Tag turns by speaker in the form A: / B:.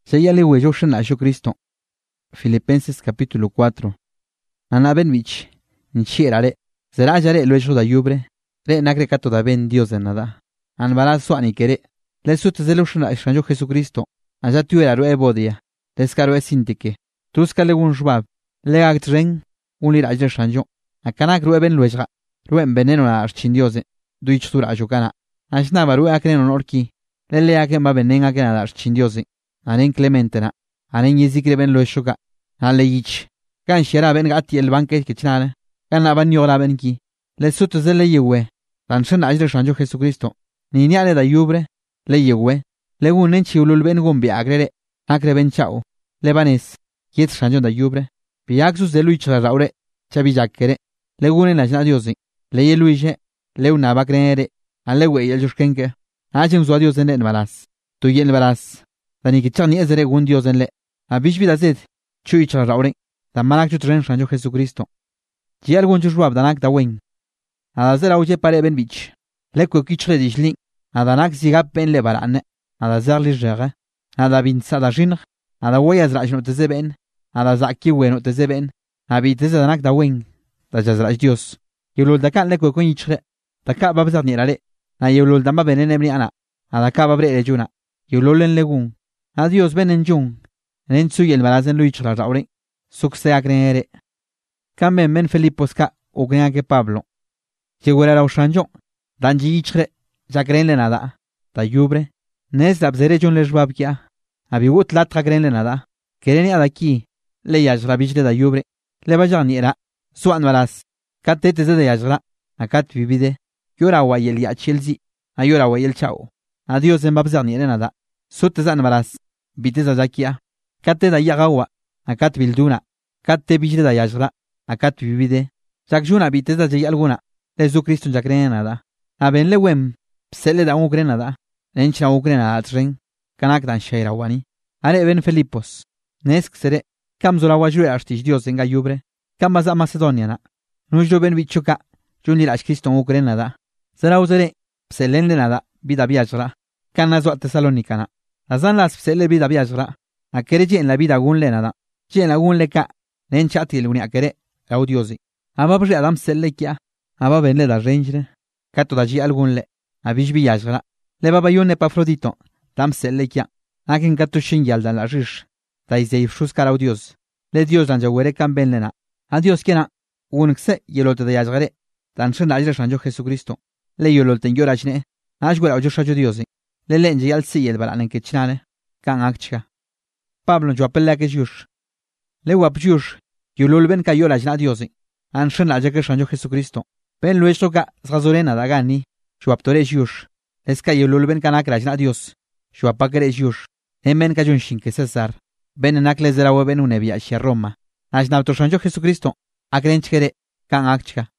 A: Shayale wejo shana Cristo. Filipenses capítulo 4. Ana ben bich, nchirare, zerajare luejo da yubre, re nagre cato da ben Dios de nada. Anbara suani kere, le sut zelushna exanjo Jesucristo, allá tuera ro ebodia, descaro esintike, tuskale un shbab, le agtren, unir ayer shanjo, akanak rueben lueja, ruen veneno a archindiose, duich tura ajukana, ashnaba rue akren orki, le aken ba venen aken a archindiose, anen clementena, anen yizikre lueshoka, ale yich, kan shera ben gati el banque que chinale, kan abanyola ben ki, le sut zele yewe, dan shen ayer shanjo Jesucristo, ni niale da yubre, le yewe, le unen chiulul ben gumbi agrere, akre ben chao, le banes, yet shanjo da yubre, piaxus de luich la raure, chabijakere, le unen la diosi, le yeluije, le una bakrenere, ale we el jushkenke, achen zu adios en balas, tu yen balas, dani que chani ezere un dios en le, abish vidazet, chuich la raure, da manak chutren shanjo Jesucristo. Ji algun chushwab danak da wen, adazera uche pare ben bich, le kokichle dishling, adanak zigap ben le barane, adazerli jere, adabinsa da jinr, adawaya zrajno tezeben, adazaki weno tezeben, abiteze danak da wen, da jazraj dios, yulul da kan le kokonichle, da ka babzar nirale, na yulul da mabenenemni ana, adaka babre lejuna, yululen legun, adios benen jun, nensuy el balazen luichla raure, sukse agrenere. Kamen men Filipos ka ugren que Pablo. Llegura la ushanjo, danji ichre, jagren le nada, da yubre, nes da bzere jon le jwabkia, abigut latra gren le nada, kereni adaki, le yajra bijle da yubre, le bajan era, suan balas, katete de yajra, akat vivide, yora wayel ya chilzi, ayora wayel chao, adios en babzan ni nada, sutezan balas, biteza zakia, kate da yagawa, akat bilduna, kate bijle da yajra, akat vivide, jakjuna biteza jay alguna, Jesucristo ya cree nada, a ben le wem, psele da un grenada, encha un grenada tren, kanak dan shaira wani, are ben Filipos, nesk sere, kam zora wajure artish Dios enga yubre, kam baza Macedoniana, nujo ben bichuka, junil ash Cristo un grenada, sera uzere, pselen le nada, vida viajra, kanazo a Tesalonicana, azan las psele vida viajra, a kereji en la vida gun le nada, ji en la gun le ka, nencha til uni a kere, audiosi, ababri adam selle kia, aba ben le da rengre, kato da ji algun le, abish viajra, le baba yun Epafrodito, dam selle kia, akin kato shingyal dan la rish, da izei fruskar audios, le dios dan jawere kan ben lena, adios kena, unkse yelote da yajgare, dan shen ajre shanjo Jesucristo, le yololten yorajne, ashgwera ojo shajo diosi, le lenje yal si el balanen ke chinane, kan akchka. Pablo jo apella ke jush, le wap jush, yolol ben ka yorajna diosi, an shen ajre ke shanjo Jesucristo, ben luesto ka zazorena da gani, shuaptore jush, eska yolol ben kanak rajna dios, shuapakere jush, emen ka junshin ke Cesar, ben enakles de la ben unevia shia Roma, ashnauto shanjo Jesucristo, akrenchkere, kan akchka.